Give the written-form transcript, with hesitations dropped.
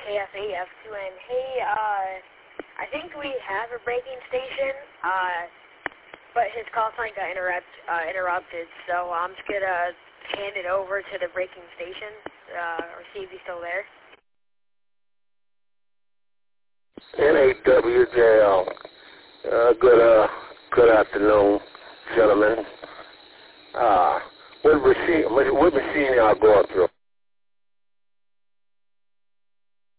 KF8F2N. Hey, I think we have a breaking station, but his call sign got interrupted, so I'm just going to hand it over to the breaking station, or see if he's still there. NAWJL. Good afternoon, gentlemen. What machine y'all going through?